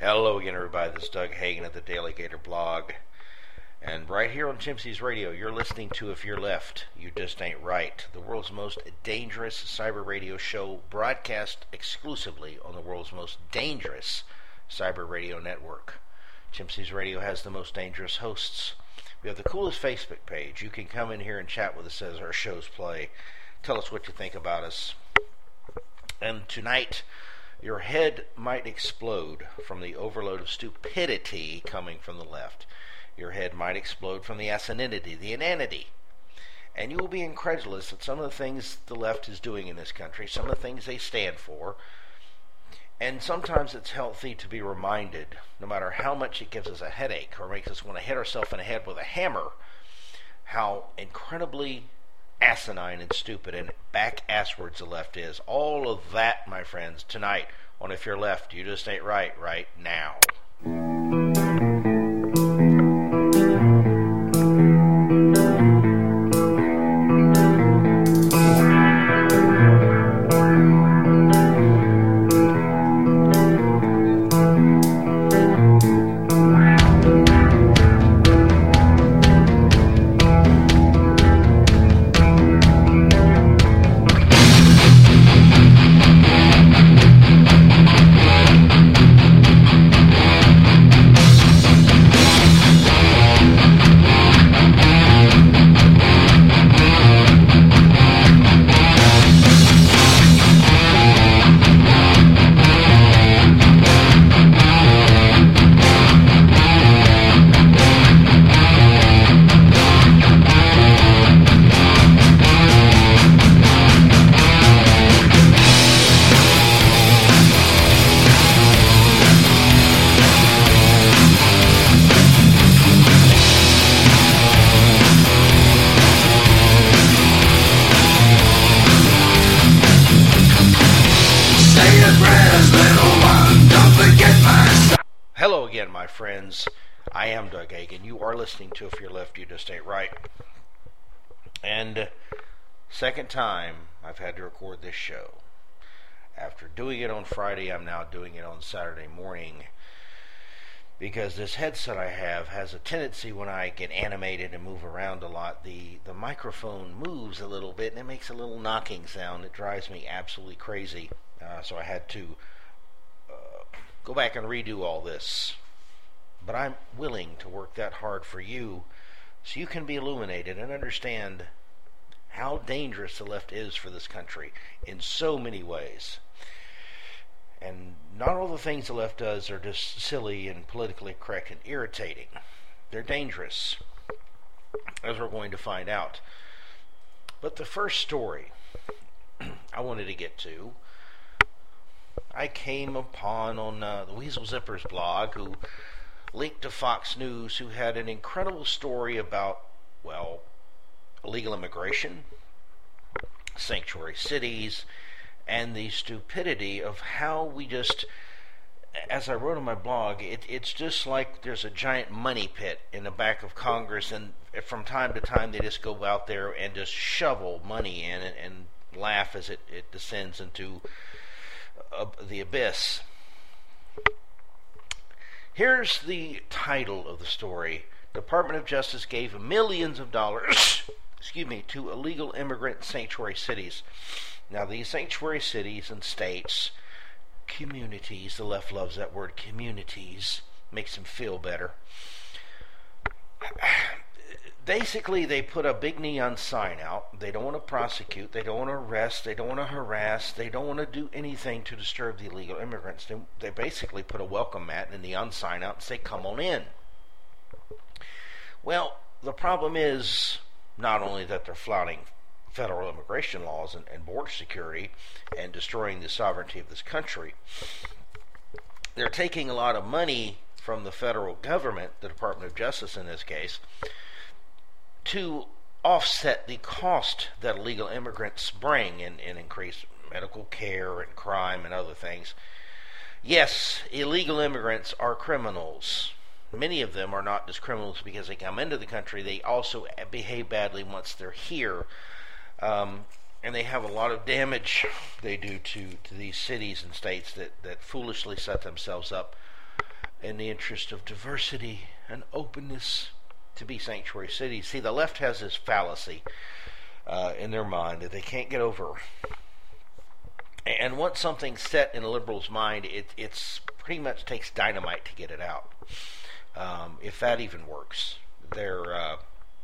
Hello again, everybody. This is Doug Hagen at the Daily Gator blog. And right here on Chimsey's Radio, you're listening to If You're Left, You Just Ain't Right, the world's most dangerous cyber radio show broadcast exclusively on the world's most dangerous cyber radio network. Chimsey's Radio has the most dangerous hosts. We have the coolest Facebook page. You can come in here and chat with us as our shows play. Tell us what you think about us. And tonight, your head might explode from the overload of stupidity coming from the left. Your head might explode from the asininity, the inanity. And you will be incredulous at some of the things the left is doing in this country, some of the things they stand for. And sometimes it's healthy to be reminded, no matter how much it gives us a headache or makes us want to hit ourselves in the head with a hammer, how incredibly asinine and stupid and back-asswards the left is. All of that, my friends, tonight on If You're Left, You Just Ain't Right, right now. Hello again, my friends. I am Doug Hagen. You are listening to If You're Left, You Just Ain't Right. And second time I've had to record this show. After doing it on Friday, I'm now doing it on Saturday morning because this headset I have has a tendency when I get animated and move around a lot, the microphone moves a little bit and it makes a little knocking sound. It drives me absolutely crazy. So I had to go back and redo all this. But I'm willing to work that hard for you so you can be illuminated and understand how dangerous the left is for this country in so many ways. And not all the things the left does are just silly and politically correct and irritating. They're dangerous, as we're going to find out. But the first story I wanted to get to, I came upon on the Weasel Zippers blog, who linked to Fox News, who had an incredible story about, well, illegal immigration, sanctuary cities, and the stupidity of how we just, as I wrote on my blog, it's just like there's a giant money pit in the back of Congress, and from time to time they just go out there and just shovel money in and laugh as it descends into the abyss. Here's the title of the story. Department of Justice gave millions of dollars to illegal immigrant sanctuary cities. Now, these sanctuary cities and states, communities, the left loves that word, communities, makes them feel better. Basically, they put a big neon sign out. They don't want to prosecute. They don't want to arrest. They don't want to harass. They don't want to do anything to disturb the illegal immigrants. They basically put a welcome mat and a neon sign out and say, come on in. Well, the problem is not only that they're flouting federal immigration laws and border security and destroying the sovereignty of this country, they're taking a lot of money from the federal government, the Department of Justice in this case, to offset the cost that illegal immigrants bring in increased medical care and crime and other things. Yes, illegal immigrants are criminals. Many of them are not just criminals because they come into the country. They also behave badly once they're here. And they have a lot of damage they do to these cities and states that foolishly set themselves up in the interest of diversity and openness, to be sanctuary cities. See, the left has this fallacy in their mind that they can't get over. And once something's set in a liberal's mind, it's pretty much takes dynamite to get it out. If that even works. They're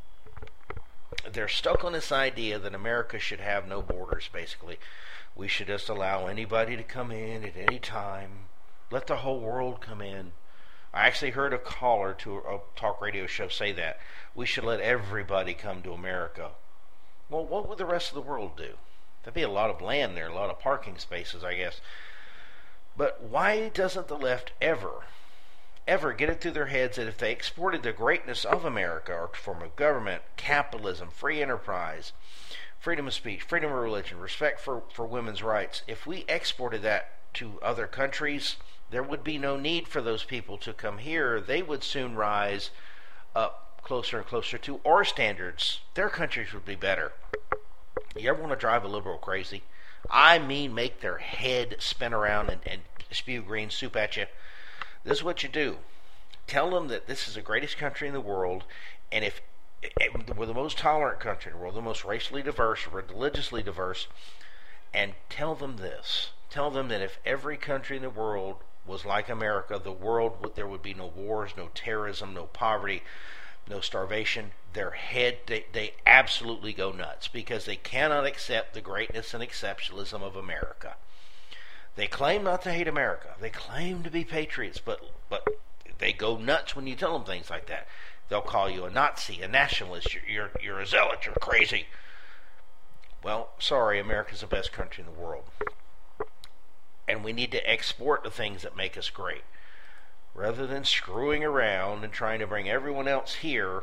stuck on this idea that America should have no borders, basically. We should just allow anybody to come in at any time. Let the whole world come in. I actually heard a caller to a talk radio show say that. We should let everybody come to America. Well, what would the rest of the world do? There'd be a lot of land there, a lot of parking spaces, I guess. But why doesn't the left ever get it through their heads that if they exported the greatness of America, our form of government, capitalism, free enterprise, freedom of speech, freedom of religion, respect for women's rights, if we exported that to other countries, there would be no need for those people to come here. They would soon rise up closer and closer to our standards. Their countries would be better. You ever want to drive a liberal crazy? I mean, make their head spin around and spew green soup at you. This is what you do. Tell them that this is the greatest country in the world, and if we're the most tolerant country in the world, the most racially diverse, religiously diverse, and tell them this. Tell them that if every country in the world was like America, there would be no wars, no terrorism, no poverty, no starvation. Their head, they absolutely go nuts because they cannot accept the greatness and exceptionalism of America. They claim not to hate America. They claim to be patriots, but they go nuts when you tell them things like that. They'll call you a Nazi, a nationalist. You're a zealot. You're crazy. Well, sorry, America's the best country in the world. And we need to export the things that make us great. Rather than screwing around and trying to bring everyone else here,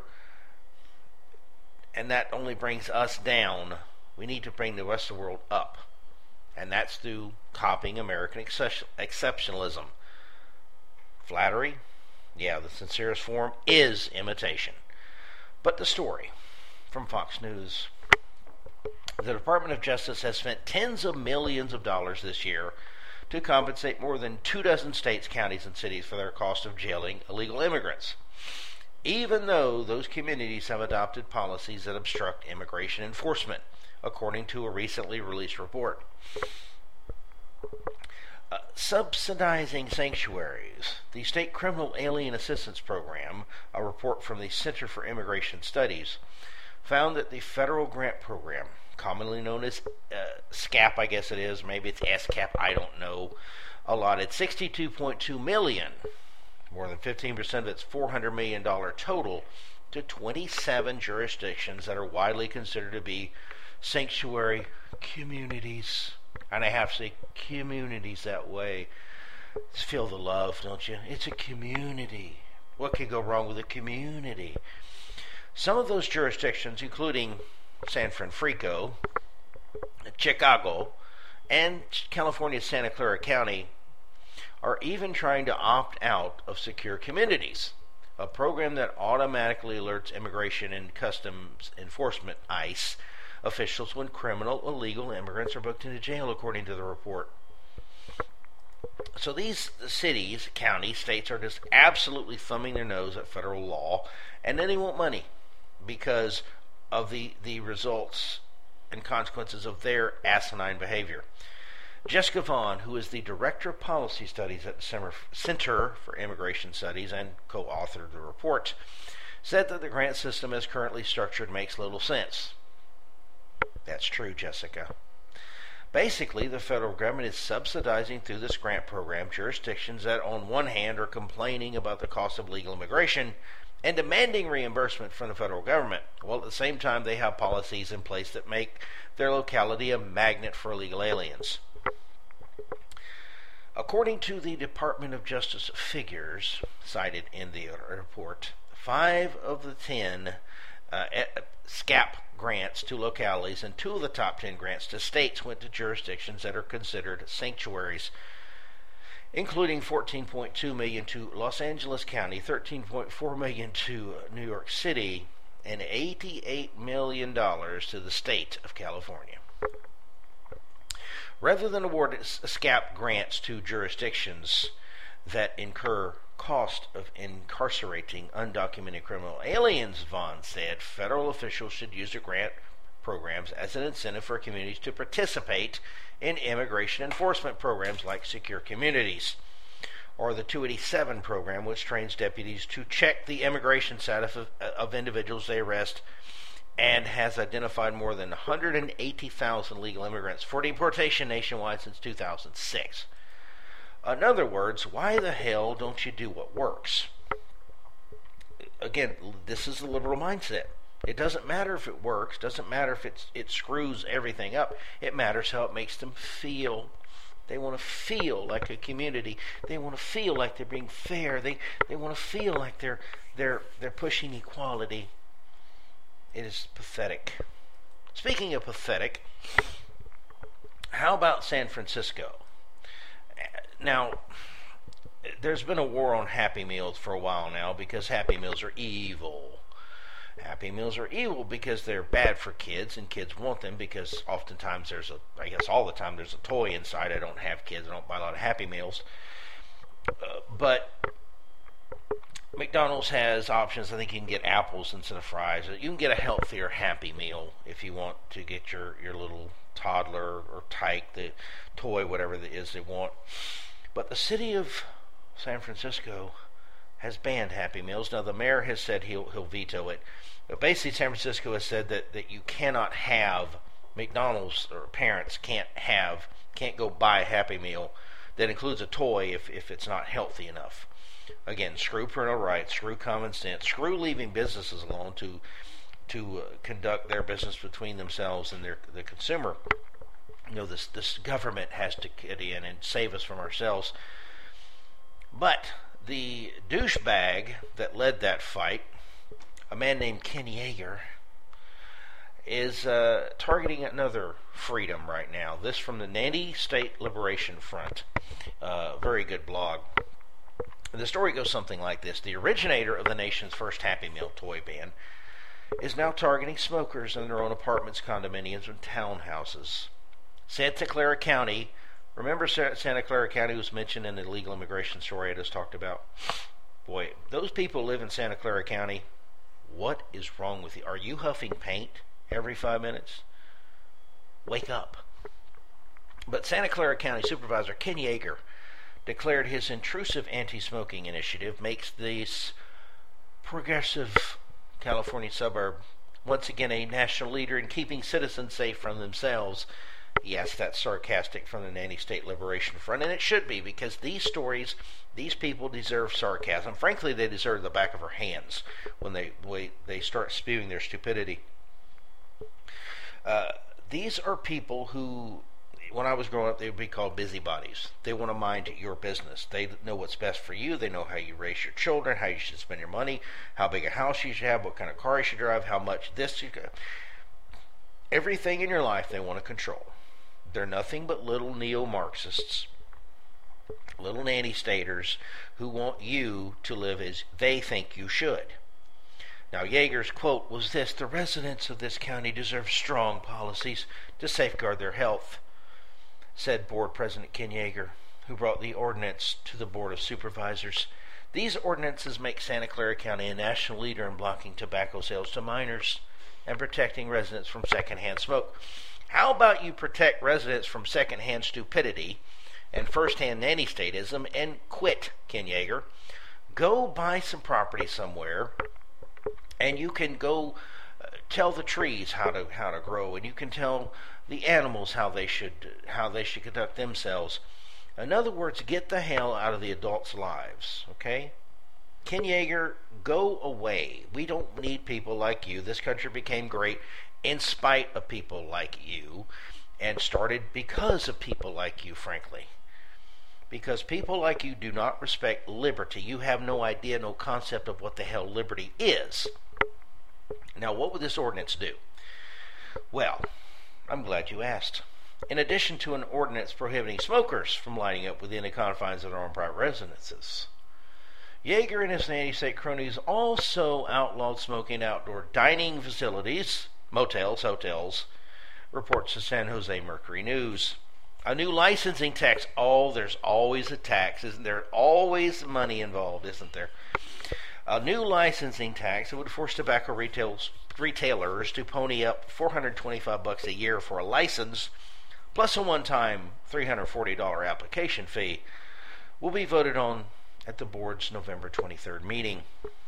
and that only brings us down, we need to bring the rest of the world up. And that's through copying American exceptionalism. Flattery? Yeah, the sincerest form is imitation. But the story from Fox News. The Department of Justice has spent tens of millions of dollars this year to compensate more than 24 states, counties, and cities for their cost of jailing illegal immigrants, even though those communities have adopted policies that obstruct immigration enforcement, according to a recently released report. Subsidizing sanctuaries. The State Criminal Alien Assistance Program, a report from the Center for Immigration Studies, found that the federal grant program, commonly known as SCAP, I guess it is, maybe it's SCAP, I don't know, allotted $62.2 million, more than 15% of its $400 million total, to 27 jurisdictions that are widely considered to be sanctuary communities. And I have to say communities that way. Just feel the love, don't you? It's a community. What can go wrong with a community? Some of those jurisdictions, including San Francisco, Chicago, and California's Santa Clara County, are even trying to opt out of Secure Communities, a program that automatically alerts Immigration and Customs Enforcement, ICE, officials when criminal illegal immigrants are booked into jail, according to the report. So these cities, counties, states are just absolutely thumbing their nose at federal law, and then they want money because of the results and consequences of their asinine behavior. Jessica Vaughn, who is the Director of Policy Studies at the Center for Immigration Studies and co-authored the report, said that the grant system as currently structured makes little sense. That's true, Jessica. Basically, the federal government is subsidizing through this grant program jurisdictions that on one hand are complaining about the cost of legal immigration and demanding reimbursement from the federal government, while at the same time they have policies in place that make their locality a magnet for illegal aliens. According to the Department of Justice figures cited in the report, 5 of the 10 SCAP grants to localities and 2 of the top 10 grants to states went to jurisdictions that are considered sanctuaries, including $14.2 million to Los Angeles County, $13.4 million to New York City, and $88 million to the state of California. Rather than award SCAP grants to jurisdictions that incur cost of incarcerating undocumented criminal aliens, Vaughn said federal officials should use their grant programs as an incentive for communities to participate in immigration enforcement programs like Secure Communities, or the 287 program, which trains deputies to check the immigration status of individuals they arrest, and has identified more than 180,000 legal immigrants for deportation nationwide since 2006. In other words, why the hell don't you do what works? Again, this is the liberal mindset. It doesn't matter if it works, doesn't matter if it screws everything up. It matters how it makes them feel. They want to feel like a community. They want to feel like they're being fair. They want to feel like they're pushing equality. It is pathetic. Speaking of pathetic, how about San Francisco? Now, there's been a war on Happy Meals for a while now because Happy Meals are evil. Happy Meals are evil because they're bad for kids, and kids want them because oftentimes all the time there's a toy inside. I don't have kids. I don't buy a lot of Happy Meals. But McDonald's has options. I think you can get apples instead of fries. You can get a healthier Happy Meal if you want to get your little toddler or tyke, the toy, whatever it is they want. But the city of San Francisco has banned Happy Meals. Now, the mayor has said he'll veto it. But basically, San Francisco has said that you cannot have McDonald's, or parents can't go buy a Happy Meal that includes a toy if it's not healthy enough. Again, screw parental rights, screw common sense, screw leaving businesses alone to conduct their business between themselves and the consumer. You know, this government has to get in and save us from ourselves. But the douchebag that led that fight, a man named Ken Yeager, is targeting another freedom right now. This from the Nanny State Liberation Front. Very good blog. The story goes something like this. The originator of the nation's first Happy Meal toy ban is now targeting smokers in their own apartments, condominiums, and townhouses. Santa Clara County, remember Santa Clara County was mentioned in the illegal immigration story I just talked about? Boy, those people live in Santa Clara County. What is wrong with you? Are you huffing paint every 5 minutes? Wake up. But Santa Clara County Supervisor Ken Yeager declared his intrusive anti-smoking initiative makes this progressive California suburb once again a national leader in keeping citizens safe from themselves. Yes, that's sarcastic from the Nanny State Liberation Front, and it should be, because these stories, these people deserve sarcasm. Frankly, they deserve the back of our hands when they start spewing their stupidity. These are people who, when I was growing up, they would be called busybodies. They want to mind your business. They know what's best for you. They know how you raise your children, how you should spend your money, how big a house you should have, what kind of car you should drive, how much this you could. Everything in your life they want to control. They're nothing but little neo-Marxists, little nanny-staters who want you to live as they think you should. Now, Yeager's quote was this: "The residents of this county deserve strong policies to safeguard their health," said Board President Ken Yeager, who brought the ordinance to the Board of Supervisors. These ordinances make Santa Clara County a national leader in blocking tobacco sales to minors and protecting residents from secondhand smoke. How about you protect residents from secondhand stupidity and firsthand nanny-statism and quit, Ken Yeager? Go buy some property somewhere, and you can go tell the trees how to grow, and you can tell the animals how they should conduct themselves. In other words, get the hell out of the adults' lives, okay? Ken Yeager, go away. We don't need people like you. This country became great in spite of people like you, and started because of people like you, frankly. Because people like you do not respect liberty. You have no idea, no concept of what the hell liberty is. Now, what would this ordinance do? Well, I'm glad you asked. In addition to an ordinance prohibiting smokers from lighting up within the confines of their own private residences, Yeager and his Nanny State cronies also outlawed smoking outdoor dining facilities, motels, hotels, reports the San Jose Mercury News. A new licensing tax. Oh, there's always a tax, isn't there? Always money involved, isn't there? A new licensing tax that would force tobacco retailers to pony up $425 a year for a license, plus a one-time $340 application fee, will be voted on at the board's November 23rd meeting.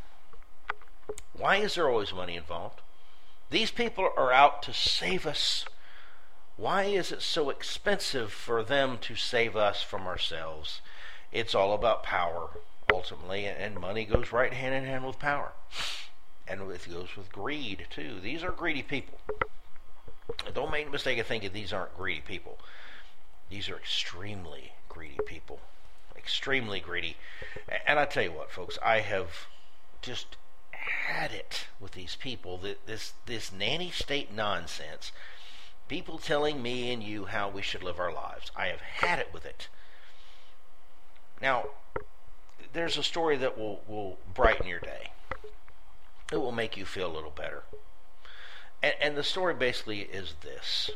Why is there always money involved? These people are out to save us. Why is it so expensive for them to save us from ourselves? It's all about power, ultimately, and money goes right hand in hand with power. And it goes with greed, too. These are greedy people. Don't make the mistake of thinking these aren't greedy people. These are extremely greedy people. Extremely greedy. And I tell you what, folks, I have just had it with these people. This nanny state nonsense. People telling me and you how we should live our lives. I have had it with it. Now, there's a story that will brighten your day. It will make you feel a little better. And the story basically is this.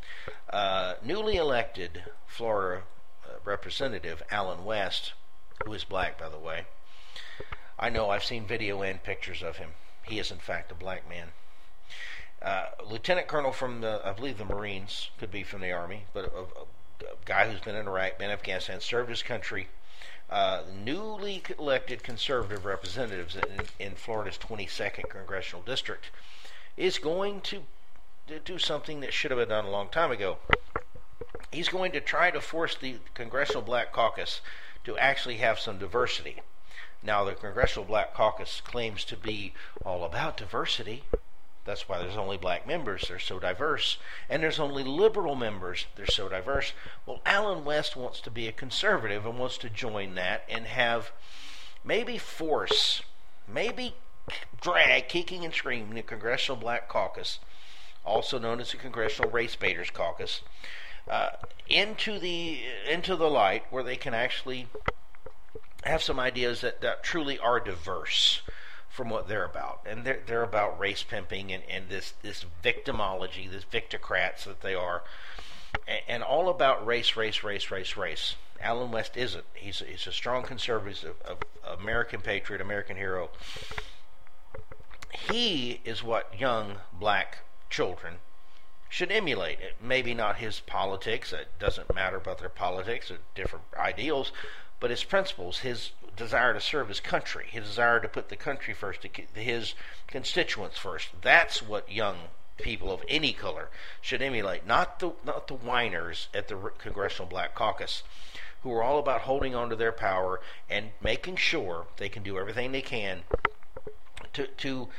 Newly elected Florida Representative Allen West, who is black, by the way. I know, I've seen video and pictures of him. He is, in fact, a black man. Lieutenant Colonel from I believe the Marines, could be from the Army, but a guy who's been in Iraq, been in Afghanistan, served his country. Newly elected conservative representatives in Florida's 22nd Congressional District is going to do something that should have been done a long time ago. He's going to try to force the Congressional Black Caucus to actually have some diversity. Now, the Congressional Black Caucus claims to be all about diversity. That's why there's only black members. They're so diverse. And there's only liberal members. They're so diverse. Well, Allen West wants to be a conservative and wants to join that and have maybe force, maybe drag, kicking and screaming, the Congressional Black Caucus, also known as the Congressional Race Baiters Caucus, into the light where they can actually have some ideas that truly are diverse from what they're about. And they're about race pimping and this victimology, this victocrats that they are, and all about race. Allen West isn't. He's a strong conservative, American patriot, American hero. He is what young black children should emulate. Maybe not his politics. It doesn't matter about their politics or different ideals, but his principles, his desire to serve his country, his desire to put the country first, his constituents first. That's what young people of any color should emulate, not the whiners at the Congressional Black Caucus, who are all about holding on to their power and making sure they can do everything they can to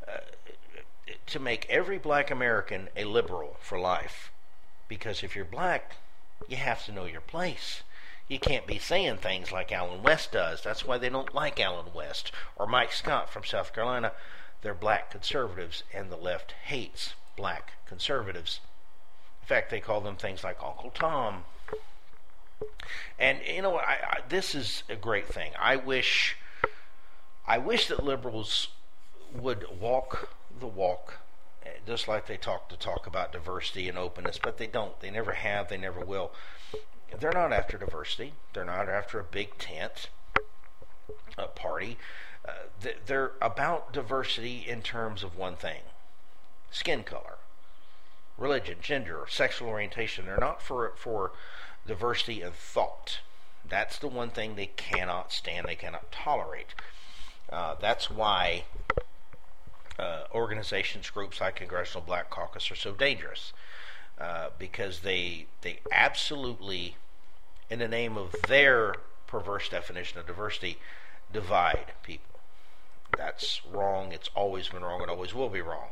make every black American a liberal for life. Because if you're black, you have to know your place. You can't be saying things like Allen West does. That's why they don't like Allen West or Mike Scott from South Carolina. They're black conservatives, and the left hates black conservatives. In fact, they call them things like Uncle Tom. And you know what? This is a great thing. I wish that liberals would walk the walk, just like they talk about diversity and openness, but they don't. They never have. They never will. They're not after diversity. They're not after a big tent, a party. They're about diversity in terms of one thing: skin color, religion, gender, or sexual orientation. They're not for diversity in thought. That's the one thing they cannot stand. They cannot tolerate. That's why organizations, groups like Congressional Black Caucus are so dangerous. Because they absolutely, in the name of their perverse definition of diversity, divide people. That's wrong. It's always been wrong. It always will be wrong.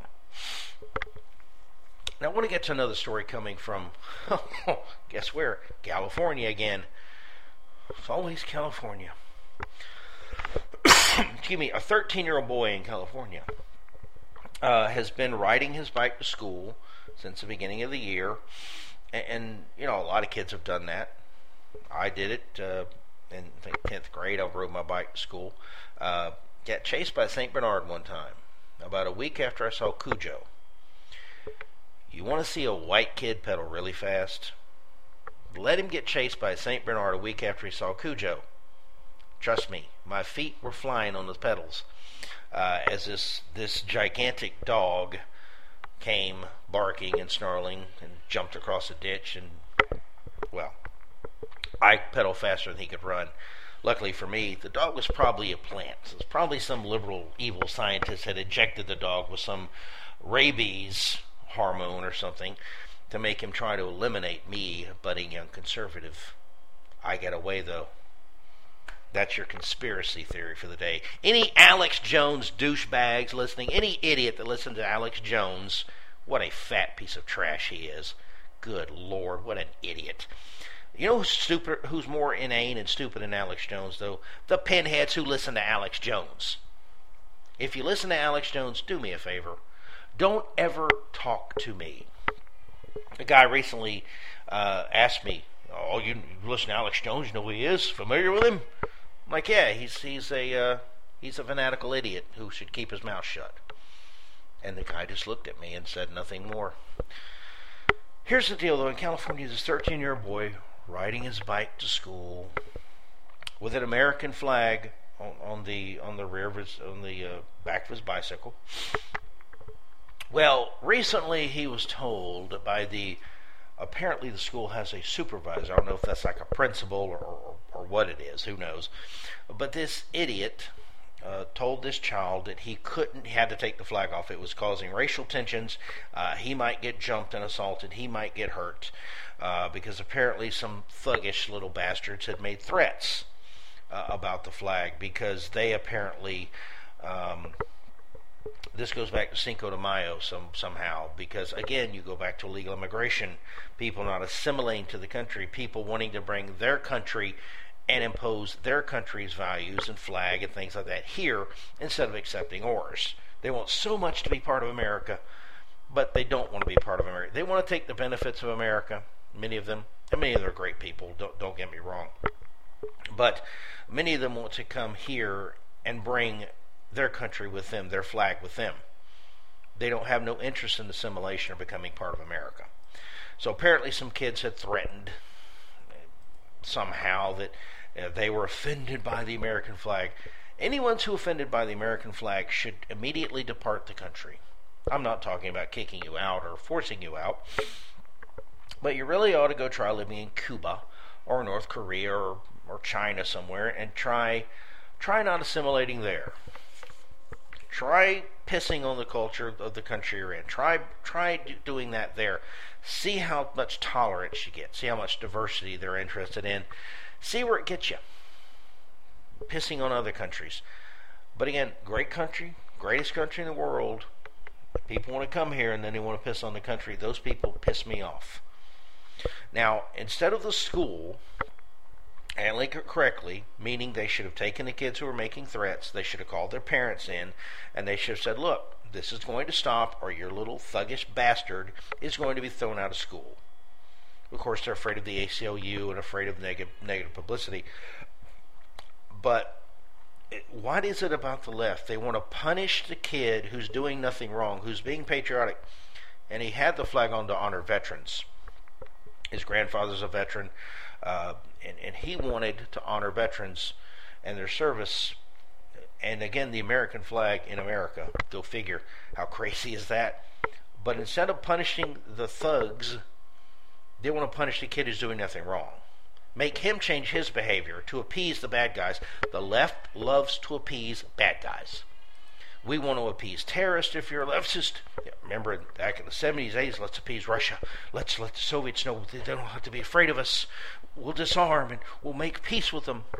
Now, I want to get to another story coming from, guess where? California again. It's always California. Excuse me. A 13-year-old boy in California has been riding his bike to school since the beginning of the year, and you know, a lot of kids have done that. I did it in 10th grade. I rode my bike to school. Got chased by a St. Bernard one time, about a week after I saw Cujo. You want to see a white kid pedal really fast? let him get chased by a St. Bernard a week after he saw Cujo. Trust me, my feet were flying on the pedals as this gigantic dog came barking and snarling and jumped across a ditch, and, well, I pedaled faster than he could run. Luckily for me, the dog was probably a plant. So it's probably some liberal evil scientist had injected the dog with some rabies hormone or something to make him try to eliminate me, a budding young conservative. I got away, though. That's your conspiracy theory for the day. Any Alex Jones douchebags listening, any idiot that listens to Alex Jones, what a fat piece of trash he is. Good Lord, what an idiot. You know who's more inane and stupid than Alex Jones, though? The pinheads who listen to Alex Jones. If you listen to Alex Jones, do me a favor. Don't ever talk to me. A guy recently asked me, "Oh, you listen to Alex Jones? You know who he is? Familiar with him?" I'm like, "Yeah, he's a fanatical idiot who should keep his mouth shut." And the guy just looked at me and said nothing more. Here's the deal, though. In California, there's a 13-year-old boy riding his bike to school with an American flag on the rear of his back of his bicycle. Well, recently he was told by apparently the school has a supervisor. I don't know if that's like a principal or what it is. Who knows? But this idiot told this child that he had to take the flag off. It was causing racial tensions. He might get jumped and assaulted. He might get hurt because apparently some thuggish little bastards had made threats about the flag because they apparently... this goes back to Cinco de Mayo somehow, because, again, you go back to illegal immigration, people not assimilating to the country, people wanting to bring their country and impose their country's values and flag and things like that here instead of accepting ours. They want so much to be part of America, but they don't want to be part of America. They want to take the benefits of America, many of them, and many of them are great people, don't get me wrong. But many of them want to come here and bring their country with them, their flag with them. They don't have no interest in assimilation or becoming part of America. So apparently some kids had threatened somehow that they were offended by the American flag. Anyone who offended by the American flag should immediately depart the country. I'm not talking about kicking you out or forcing you out, but you really ought to go try living in Cuba or North Korea or China somewhere and try not assimilating there. Try pissing on the culture of the country you're in. Try doing that there. See how much tolerance you get. See how much diversity they're interested in. See where it gets you. Pissing on other countries. But again, great country, greatest country in the world. People want to come here and then they want to piss on the country. Those people piss me off. Now, instead of the school handling it correctly, meaning they should have taken the kids who were making threats, they should have called their parents in, and they should have said, "Look, this is going to stop, or your little thuggish bastard is going to be thrown out of school." Of course, they're afraid of the ACLU and afraid of negative publicity. But what is it about the left? They want to punish the kid who's doing nothing wrong, who's being patriotic. And he had the flag on to honor veterans. His grandfather's a veteran. And he wanted to honor veterans and their service. And again, the American flag in America. Go figure. How crazy is that? But instead of punishing the thugs, they want to punish the kid who's doing nothing wrong. Make him change his behavior to appease the bad guys. The left loves to appease bad guys. We want to appease terrorists if you're a leftist. Remember, back in the 70s, 80s, let's appease Russia. Let's let the Soviets know they don't have to be afraid of us. We'll disarm and we'll make peace with them.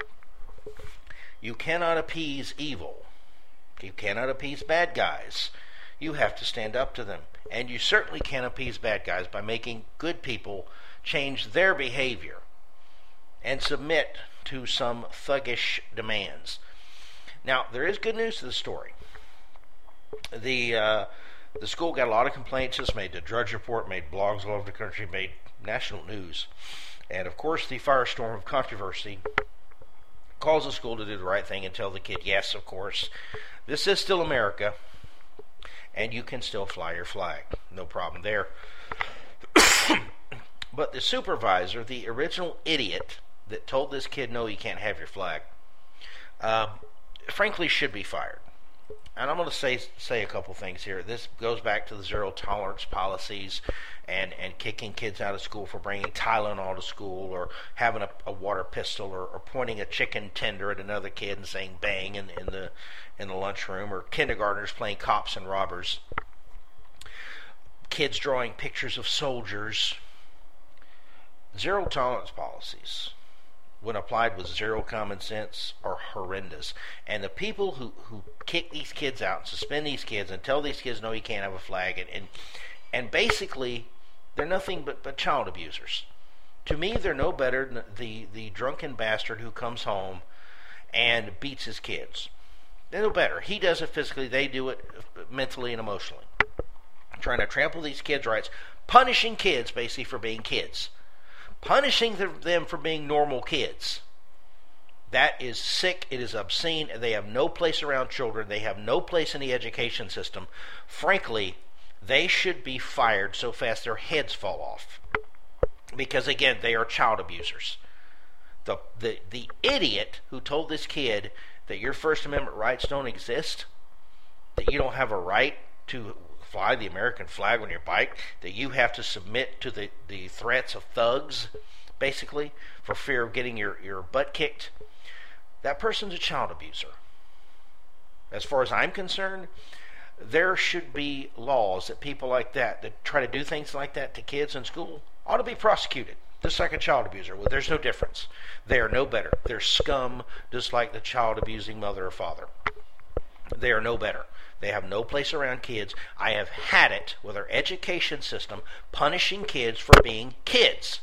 You cannot appease evil. You cannot appease bad guys. You have to stand up to them. And you certainly can't appease bad guys by making good people change their behavior and submit to some thuggish demands. Now, there is good news to the story. The school got a lot of complaints. Just made the Drudge Report, made blogs all over the country, made national news. And, of course, the firestorm of controversy calls the school to do the right thing and tell the kid, yes, of course, this is still America, and you can still fly your flag. No problem there. But the supervisor, the original idiot that told this kid, no, you can't have your flag, frankly should be fired. And I'm going to say a couple things here. This goes back to the zero tolerance policies and kicking kids out of school for bringing Tylenol to school, or having a water pistol, or pointing a chicken tender at another kid and saying bang in the lunchroom, or kindergartners playing cops and robbers, kids drawing pictures of soldiers. Zero tolerance policies, when applied with zero common sense, are horrendous. And the people who kick these kids out and suspend these kids and tell these kids, no, you can't have a flag, and basically they're nothing but child abusers. To me, they're no better than the drunken bastard who comes home and beats his kids. They're no better. He does it physically, they do it mentally and emotionally. Trying to trample these kids' rights, punishing kids basically for being kids. Punishing them for being normal kids. That is sick. It is obscene. They have no place around children. They have no place in the education system. Frankly, they should be fired so fast their heads fall off. Because, again, they are child abusers. The idiot who told this kid that your First Amendment rights don't exist, that you don't have a right to fly the American flag on your bike, that you have to submit to the threats of thugs, basically, for fear of getting your butt kicked, that person's a child abuser. As far as I'm concerned, there should be laws that people like that try to do things like that to kids in school, ought to be prosecuted, just like a child abuser. Well, there's no difference. They are no better. They're scum, just like the child abusing mother or father. They are no better. They have no place around kids. I have had it with our education system punishing kids for being kids.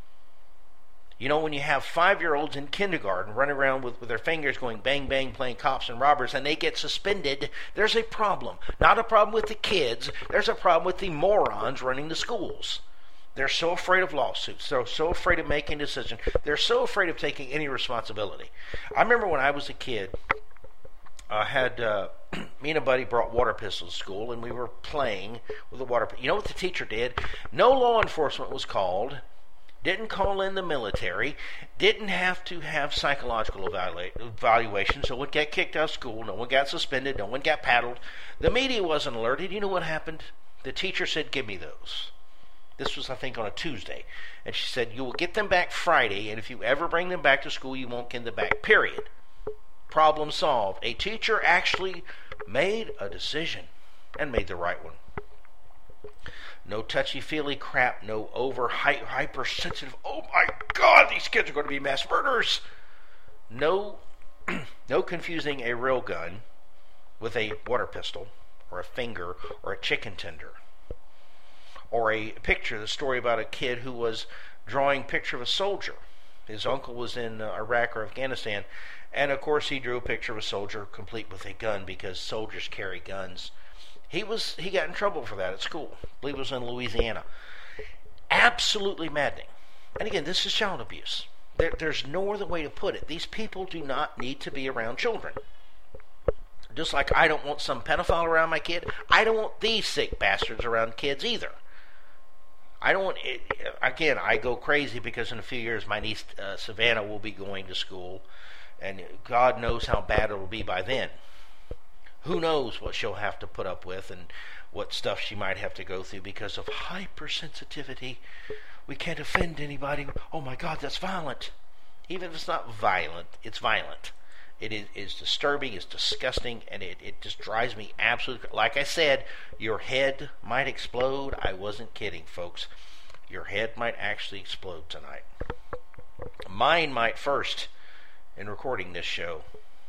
You know, when you have 5-year-olds in kindergarten running around with their fingers going bang, bang, playing cops and robbers, and they get suspended, there's a problem. Not a problem with the kids. There's a problem with the morons running the schools. They're so afraid of lawsuits. They're so afraid of making decisions. They're so afraid of taking any responsibility. I remember when I was a kid, I had me and a buddy brought water pistols to school, and we were playing with the water. You know what the teacher did? No law enforcement was called. Didn't call in the military. Didn't have to have psychological evaluation. So one got kicked out of school. No one got suspended. No one got paddled. The media wasn't alerted. You know what happened? The teacher said, "Give me those." This was, I think, on a Tuesday. And she said, "You will get them back Friday, and if you ever bring them back to school, you won't get them back, period." Problem solved. A teacher actually made a decision and made the right one. No touchy-feely crap, no hypersensitive, oh my God, these kids are going to be mass murderers. No confusing a real gun with a water pistol or a finger or a chicken tender. Or a picture, the story about a kid who was drawing a picture of a soldier. His uncle was in Iraq or Afghanistan, and of course he drew a picture of a soldier complete with a gun because soldiers carry guns. He got in trouble for that at school. I believe it was in Louisiana. Absolutely maddening. And again, this is child abuse. There's no other way to put it. These people do not need to be around children. Just like I don't want some pedophile around my kid, I don't want these sick bastards around kids either. I don't want it. Again, I go crazy because in a few years my niece Savannah will be going to school, and God knows how bad it will be by then. Who knows what she'll have to put up with and what stuff she might have to go through because of hypersensitivity. We can't offend anybody. Oh my God, that's violent. Even if it's not violent, it's violent. It is disturbing, it's disgusting, and it just drives me absolutely... Like I said, your head might explode. I wasn't kidding, folks. Your head might actually explode tonight. Mine might first in recording this show.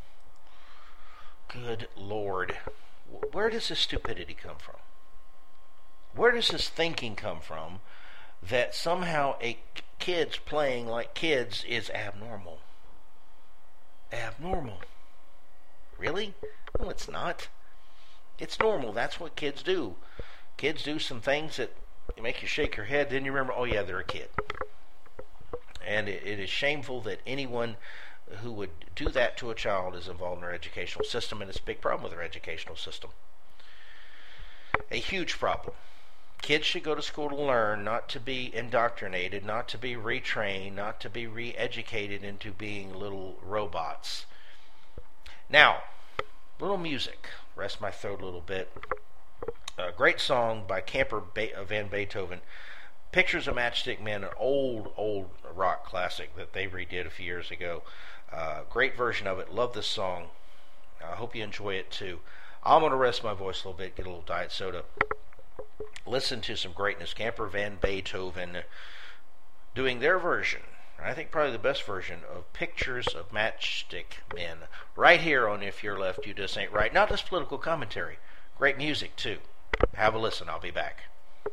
Good Lord. Where does this stupidity come from? Where does this thinking come from that somehow kids playing like kids is abnormal? Abnormal. Really? No, it's not. It's normal. That's what kids do. Kids do some things that make you shake your head, then you remember, oh yeah, they're a kid. And it is shameful that anyone who would do that to a child is involved in our educational system, and it's a big problem with our educational system. A huge problem. Kids should go to school to learn, not to be indoctrinated, not to be retrained, not to be re-educated into being little robots. Now, little music. Rest my throat a little bit. A great song by Camper Van Beethoven. Pictures of Matchstick Men, an old rock classic that they redid a few years ago. Great version of it. Love this song. I hope you enjoy it too. I'm going to rest my voice a little bit, get a little diet soda. Listen to some greatness. Camper Van Beethoven doing their version, I think probably the best version, of Pictures of Matchstick Men, right here on If You're Left, You Just Ain't Right. Not just political commentary. Great music, too. Have a listen. I'll be back.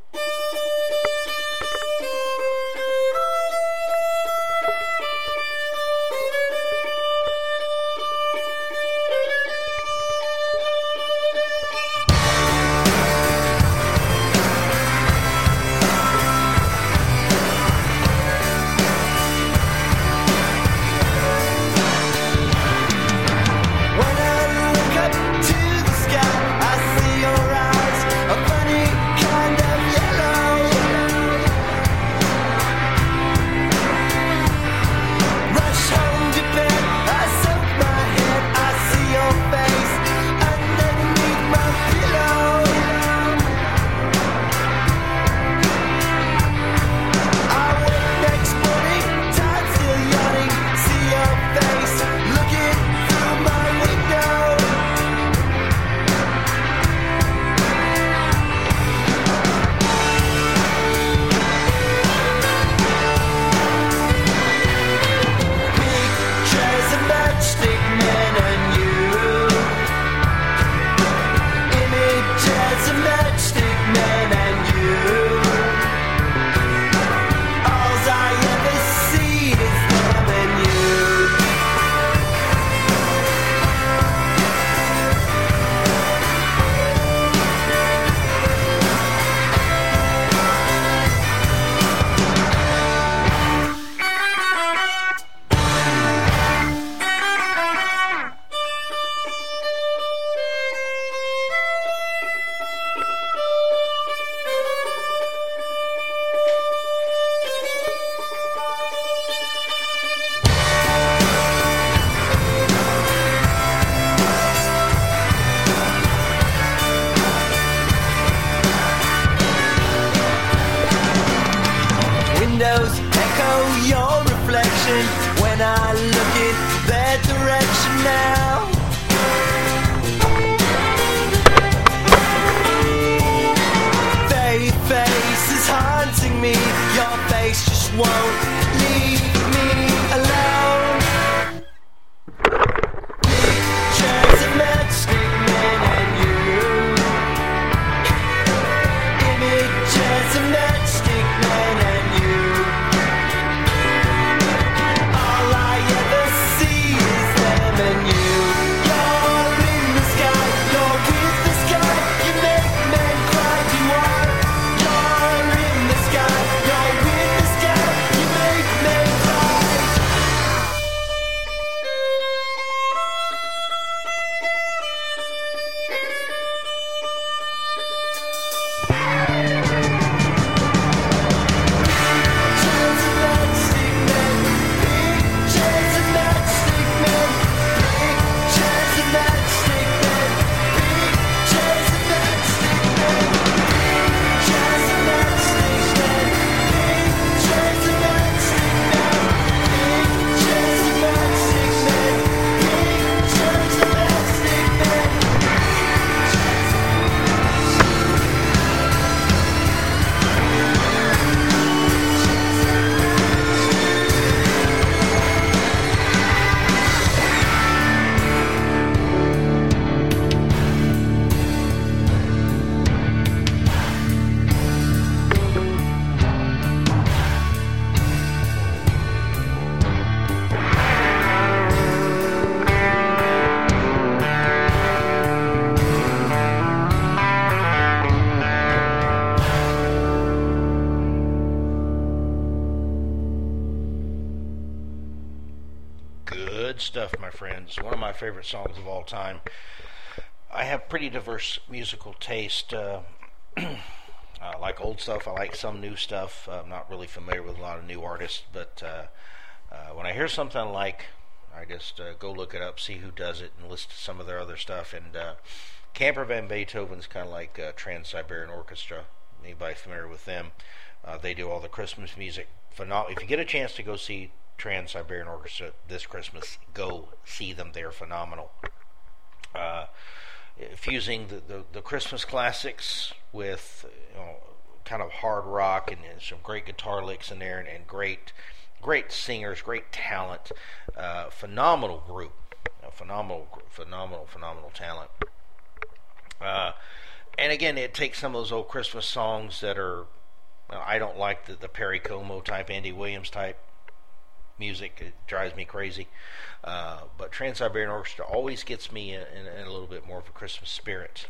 Good stuff, my friends. One of my favorite songs of all time. I have pretty diverse musical taste. I like old stuff. I like some new stuff. I'm not really familiar with a lot of new artists, but when I hear something I like, I just go look it up, see who does it, and listen to some of their other stuff. And Camper Van Beethoven's kind of like Trans-Siberian Orchestra. Anybody familiar with them? They do all the Christmas music. If you get a chance to go see Trans-Siberian Orchestra this Christmas, go see them. They're phenomenal. Fusing the Christmas classics with kind of hard rock and some great guitar licks in there, and great singers, great talent, phenomenal group, phenomenal talent. And again, it takes some of those old Christmas songs that are, I don't like the Perry Como type, Andy Williams type music. It drives me crazy. But Trans-Siberian Orchestra always gets me in a little bit more of a Christmas spirit.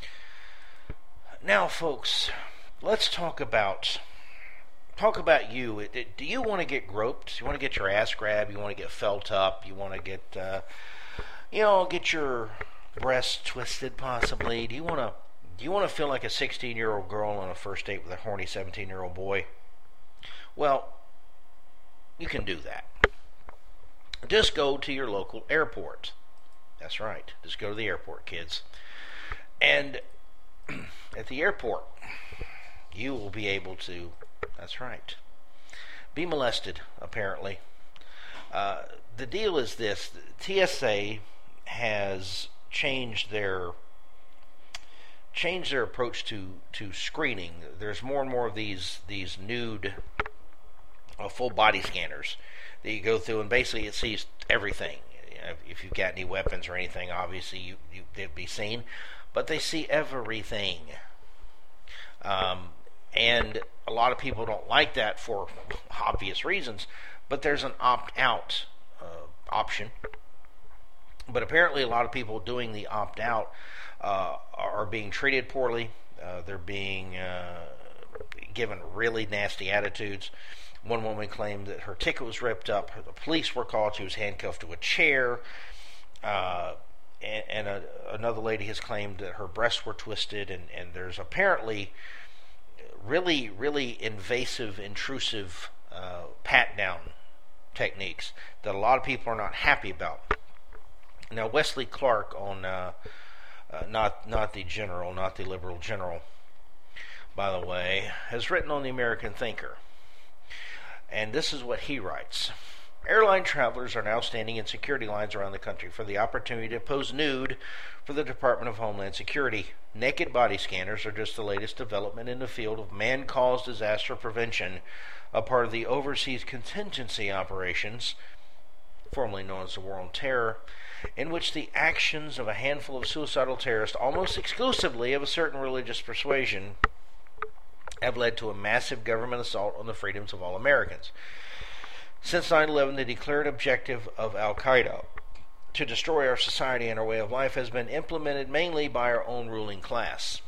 Now, folks, let's talk about you. Do you want to get groped? You want to get your ass grabbed? You want to get felt up? You want to get get your breasts twisted, possibly? Do you want to feel like a 16-year-old girl on a first date with a horny 17-year-old boy? Well, you can do that. Just go to your local airport. That's right. Just go to the airport, kids. And at the airport, you will be able to, that's right, be molested, apparently. The deal is this. TSA has changed their approach to screening. There's more and more of these nude full body scanners that you go through, and basically it sees everything. If you've got any weapons or anything, obviously they'd be seen, but they see everything. And a lot of people don't like that for obvious reasons, but there's an opt-out option. But apparently a lot of people doing the opt-out are being treated poorly. They're being given really nasty attitudes. One woman claimed that her ticket was ripped up. The police were called. She was handcuffed to a chair. And another lady has claimed that her breasts were twisted. And there's apparently really, really invasive, intrusive pat-down techniques that a lot of people are not happy about. Now, Wesley Clark on not the general, not the liberal general, by the way, has written on the American Thinker. And this is what he writes. Airline travelers are now standing in security lines around the country for the opportunity to pose nude for the Department of Homeland Security. Naked body scanners are just the latest development in the field of man-caused disaster prevention, a part of the Overseas Contingency Operations, formerly known as the War on Terror, in which the actions of a handful of suicidal terrorists, almost exclusively of a certain religious persuasion, have led to a massive government assault on the freedoms of all Americans. Since 9/11, the declared objective of Al-Qaeda to destroy our society and our way of life has been implemented mainly by our own ruling class.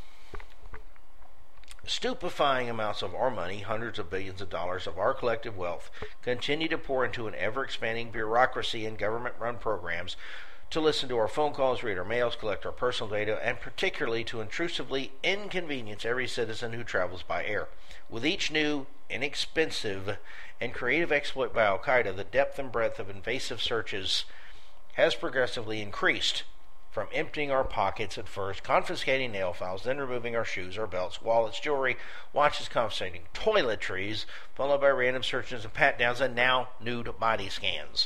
Stupefying amounts of our money, hundreds of billions of dollars of our collective wealth, continue to pour into an ever-expanding bureaucracy and government-run programs to listen to our phone calls, read our mails, collect our personal data, and particularly to intrusively inconvenience every citizen who travels by air. With each new, inexpensive, and creative exploit by Al-Qaeda, the depth and breadth of invasive searches has progressively increased, from emptying our pockets at first, confiscating nail files, then removing our shoes, our belts, wallets, jewelry, watches, confiscating toiletries, followed by random searches and pat-downs, and now nude body scans.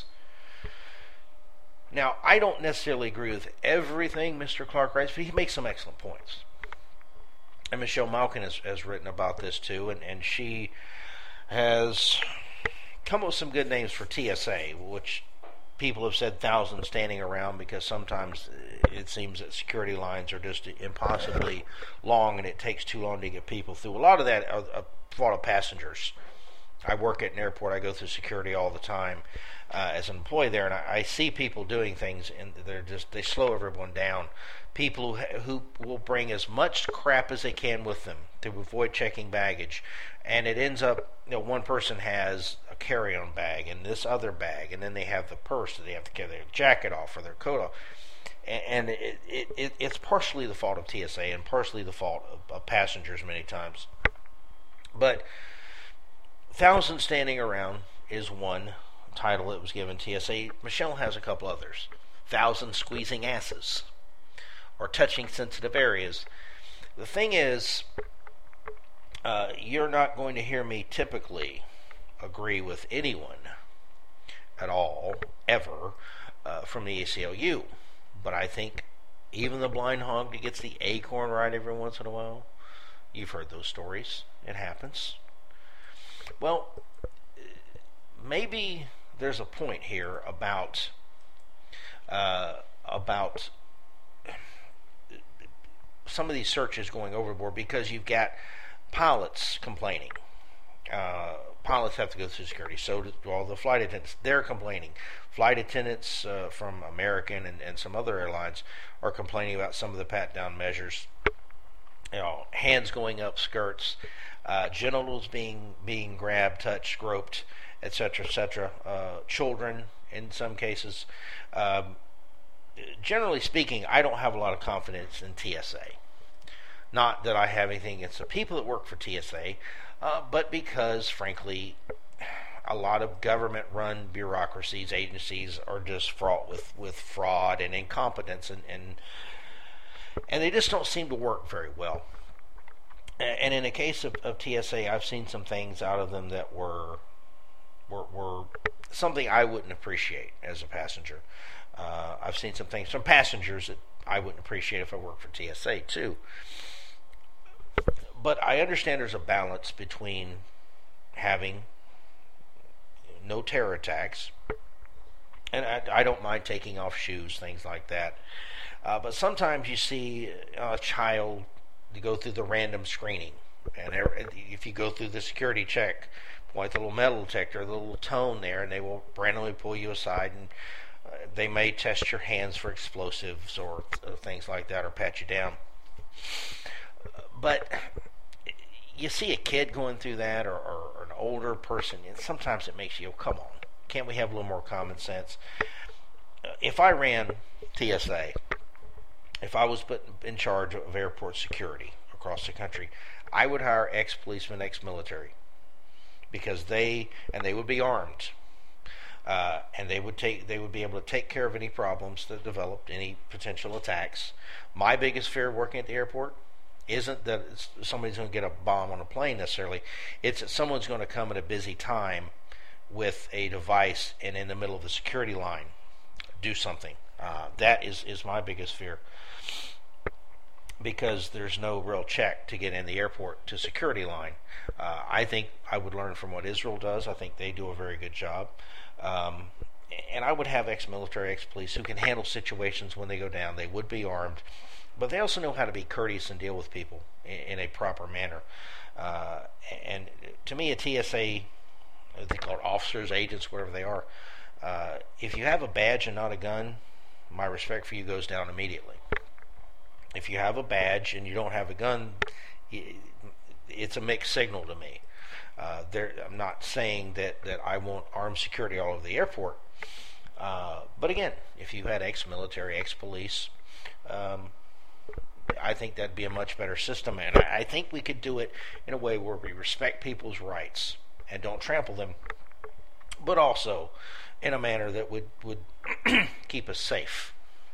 Now, I don't necessarily agree with everything Mr. Clark writes, but he makes some excellent points. And Michelle Malkin has written about this too, and she has come up with some good names for TSA, which people have said thousands standing around because sometimes it seems that security lines are just impossibly long and it takes too long to get people through. A lot of that are a fault of passengers. I work at an airport. I go through security all the time as an employee there, and I see people doing things, and they slow everyone down. People who will bring as much crap as they can with them to avoid checking baggage, and it ends up, one person has a carry-on bag and this other bag, and then they have the purse that they have to carry their jacket off or their coat off, and it's partially the fault of TSA and partially the fault of passengers many times. But Thousand Standing Around is one title that was given TSA. Michelle has a couple others. Thousand Squeezing Asses, or Touching Sensitive Areas. The thing is, you're not going to hear me typically agree with anyone at all, ever, from the ACLU. But I think even the blind hog that gets the acorn right every once in a while, you've heard those stories. It happens. Well, maybe there's a point here about some of these searches going overboard, because you've got pilots complaining. Pilots have to go through security. So do all the flight attendants. They're complaining. Flight attendants from American and some other airlines are complaining about some of the pat-down measures. Hands going up skirts, genitals being grabbed, touched, groped, etc., etc. Children, in some cases. Generally speaking, I don't have a lot of confidence in TSA. Not that I have anything against the people that work for TSA, but because, frankly, a lot of government-run bureaucracies, agencies, are just fraught with fraud and incompetence, and they just don't seem to work very well. And in the case of TSA, I've seen some things out of them that were something I wouldn't appreciate as a passenger. I've seen some things from passengers that I wouldn't appreciate if I worked for TSA too. But I understand there's a balance between having no terror attacks, and I don't mind taking off shoes, things like that. But sometimes you see a child go through the random screening, and if you go through the security check, point the little metal detector, the little tone there, and they will randomly pull you aside, and they may test your hands for explosives or things like that, or pat you down. But you see a kid going through that, or an older person, and sometimes it makes you go, come on, can't we have a little more common sense? If I ran TSA, if I was put in charge of airport security across the country, I would hire ex-policemen, ex-military, because they would be armed, and they would be able to take care of any problems that developed, any potential attacks. My biggest fear working at the airport isn't that somebody's going to get a bomb on a plane necessarily. It's that someone's going to come at a busy time with a device and in the middle of the security line do something. That is my biggest fear, because there's no real check to get in the airport to security line. I think I would learn from what Israel does. I think they do a very good job. And I would have ex-military, ex-police who can handle situations when they go down. They would be armed, but they also know how to be courteous and deal with people in a proper manner. And to me, a TSA, they call it officers, agents, whatever they are, if you have a badge and not a gun, my respect for you goes down immediately. If you have a badge and you don't have a gun, it's a mixed signal to me. I'm not saying that I want armed security all over the airport, but again, if you had ex-military, ex-police, I think that'd be a much better system, and I think we could do it in a way where we respect people's rights and don't trample them, but also in a manner that would keep us safe.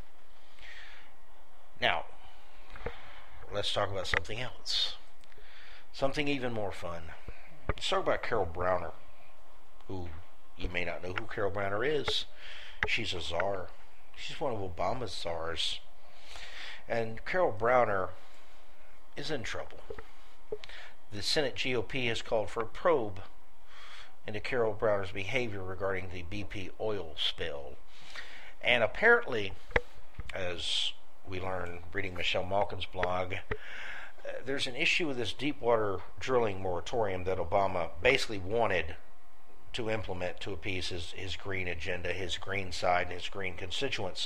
Now, let's talk about something else. Something even more fun. Let's talk about Carol Browner, who you may not know who Carol Browner is. She's a czar. She's one of Obama's czars. And Carol Browner is in trouble. The Senate GOP has called for a probe into Carol Browner's behavior regarding the BP oil spill. And apparently, as we learn reading Michelle Malkin's blog, there's an issue with this deep water drilling moratorium that Obama basically wanted to implement to appease his green agenda, his green side, and his green constituents.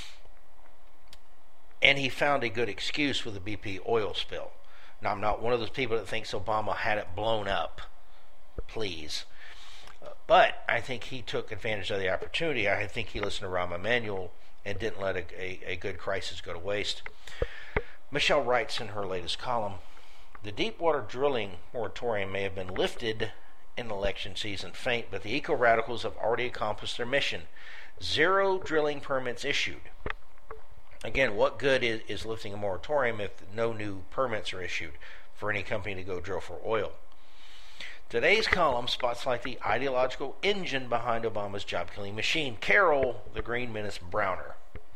And he found a good excuse with the BP oil spill. Now, I'm not one of those people that thinks Obama had it blown up. Please. But I think he took advantage of the opportunity. I think he listened to Rahm Emanuel and didn't let a good crisis go to waste. Michelle writes in her latest column, the deepwater drilling moratorium may have been lifted in election season feint, but the eco-radicals have already accomplished their mission. 0 drilling permits issued. Again, what good is lifting a moratorium if no new permits are issued for any company to go drill for oil? Today's column spotlights the ideological engine behind Obama's job-killing machine, Carol, the Green Menace Browner.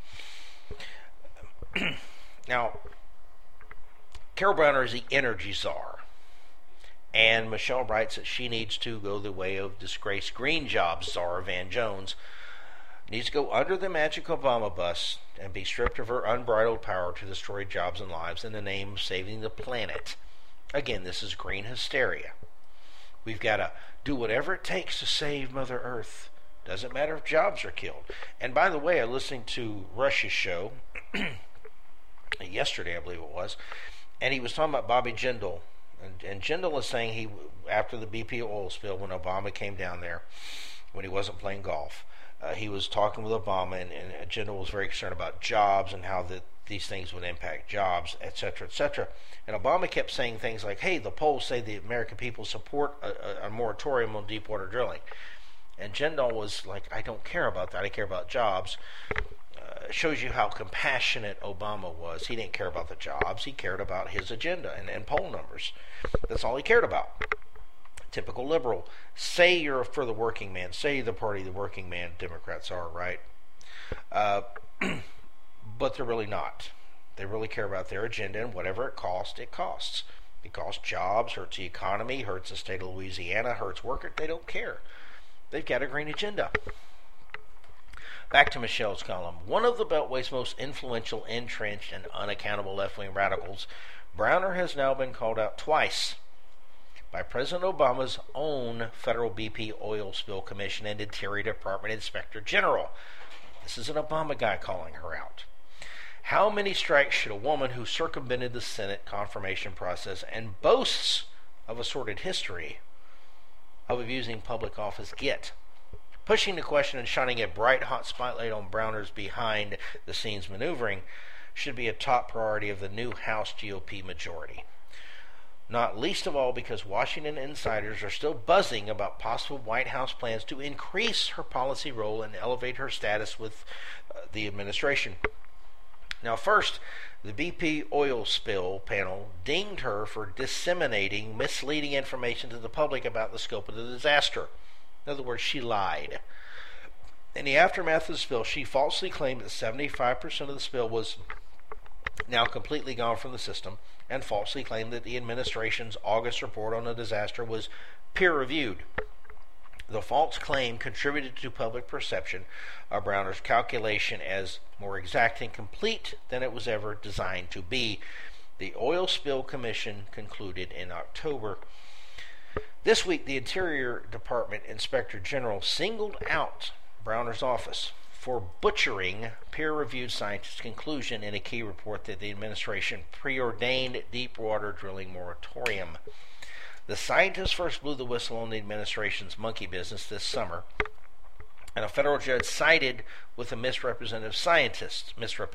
Now, Carol Browner is the energy czar, and Michelle writes that she needs to go the way of disgraced green jobs czar Van Jones, needs to go under the magic Obama bus and be stripped of her unbridled power to destroy jobs and lives in the name of saving the planet. Again, this is green hysteria. We've got to do whatever it takes to save Mother Earth. Doesn't matter if jobs are killed. And by the way, I listened to Rush's show yesterday, I believe it was, and he was talking about Bobby Jindal. And Jindal is saying after the BP oil spill, when Obama came down there, when he wasn't playing golf, he was talking with Obama, and Jindal was very concerned about jobs and how these things would impact jobs, etc., etc. And Obama kept saying things like, hey, the polls say the American people support a moratorium on deepwater drilling. And Jindal was like, I don't care about that. I care about jobs. Shows you how compassionate Obama was. He didn't care about the jobs. He cared about his agenda and poll numbers. That's all he cared about. Typical liberal. Say you're for the working man. Say the party of the working man. Democrats are, right? But they're really not. They really care about their agenda, and whatever it costs, it costs. It costs jobs, hurts the economy, hurts the state of Louisiana, hurts workers. They don't care. They've got a green agenda. Back to Michelle's column. One of the Beltway's most influential, entrenched, and unaccountable left-wing radicals, Browner has now been called out twice by President Obama's own Federal BP Oil Spill Commission and Interior Department Inspector General. This is an Obama guy calling her out. How many strikes should a woman who circumvented the Senate confirmation process and boasts of a sordid history of abusing public office get? Pushing the question and shining a bright, hot spotlight on Browner's behind-the-scenes maneuvering should be a top priority of the new House GOP majority. Not least of all because Washington insiders are still buzzing about possible White House plans to increase her policy role and elevate her status with the administration. Now, first, the BP oil spill panel dinged her for disseminating misleading information to the public about the scope of the disaster. In other words, she lied. In the aftermath of the spill, she falsely claimed that 75% of the spill was now completely gone from the system, and falsely claimed that the administration's August report on the disaster was peer-reviewed. The false claim contributed to public perception of Browner's calculation as more exact and complete than it was ever designed to be. The Oil Spill Commission concluded in October. This week, the Interior Department Inspector General singled out Browner's office for butchering peer-reviewed scientists' conclusion in a key report that the administration preordained deep-water drilling moratorium. The scientists first blew the whistle on the administration's monkey business this summer, and a federal judge sided with the misrepresented scientists,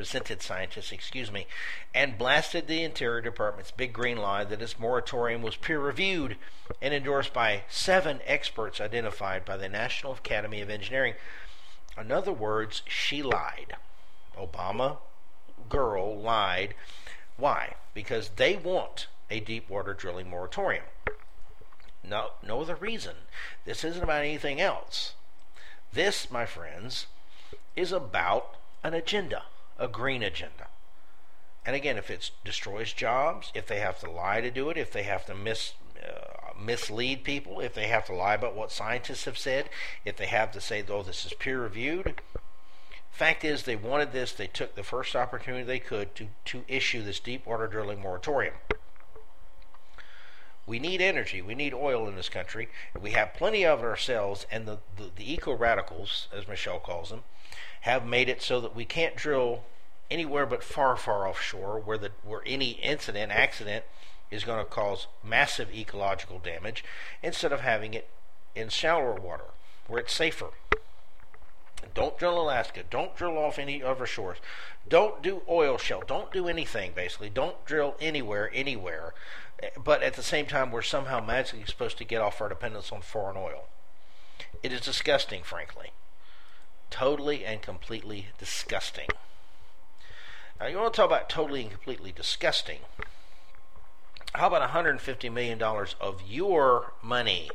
and blasted the Interior Department's big green lie that its moratorium was peer-reviewed and endorsed by 7 experts identified by the National Academy of Engineering. In other words, she lied. Obama girl lied. Why? Because they want a deep-water drilling moratorium. No other reason. This isn't about anything else. This, my friends, is about an agenda, a green agenda. And again, if it destroys jobs, if they have to lie to do it, if they have to mislead people, if they have to lie about what scientists have said, if they have to say, oh, this is peer-reviewed. Fact is, they wanted this. They took the first opportunity they could to issue this deep-water drilling moratorium. We need energy. We need oil in this country. We have plenty of it ourselves, and the eco-radicals, as Michelle calls them, have made it so that we can't drill anywhere but far, far offshore where any accident is going to cause massive ecological damage, instead of having it in shallower water where it's safer. Don't drill Alaska. Don't drill off any other shores. Don't do oil shale. Don't do anything, basically. Don't drill anywhere. But at the same time, we're somehow magically supposed to get off our dependence on foreign oil. It is disgusting, frankly. Totally and completely disgusting. Now, you want to talk about totally and completely disgusting? How about $150 million of your money,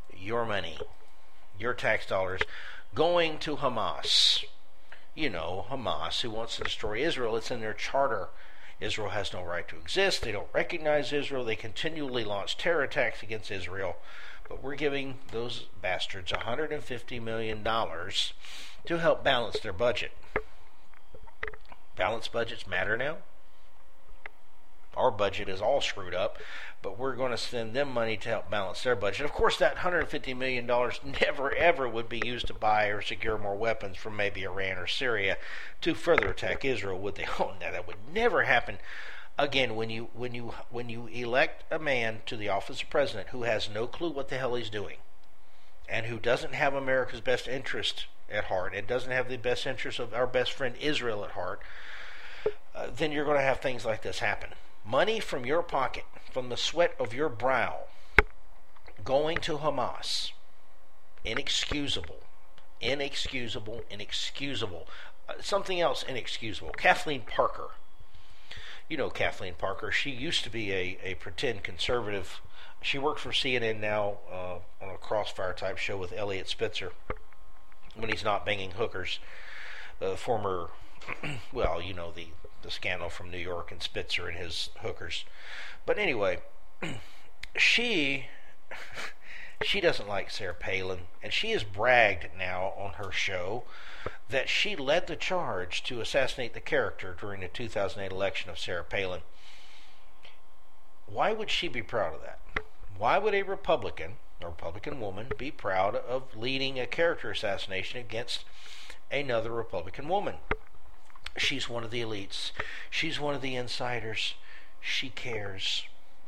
your tax dollars, going to Hamas? You know, Hamas, who wants to destroy Israel. It's in their charter. Israel has no right to exist. They don't recognize Israel. They continually launch terror attacks against Israel. But we're giving those bastards $150 million to help balance their budget. Balanced budgets matter now. Our budget is all screwed up, but we're going to send them money to help balance their budget. Of course, that $150 million never, ever would be used to buy or secure more weapons from maybe Iran or Syria to further attack Israel, would they? Oh, no, that would never happen. Again, when you elect a man to the office of president who has no clue what the hell he's doing, and who doesn't have America's best interest at heart, and doesn't have the best interest of our best friend Israel at heart, then you're going to have things like this happen. Money from your pocket, from the sweat of your brow, going to Hamas. Inexcusable. Something else inexcusable. Kathleen Parker. You know Kathleen Parker. She used to be a pretend conservative. She works for CNN now on a Crossfire type show with Elliot Spitzer when he's not banging hookers. Former, well, you know, the scandal from New York and Spitzer and his hookers. But anyway, she doesn't like Sarah Palin, and she has bragged now on her show that she led the charge to assassinate the character during the 2008 election of Sarah Palin. Why would she be proud of that? Why would a Republican woman, be proud of leading a character assassination against another Republican woman? She's one of the elites. She's one of the insiders. She cares.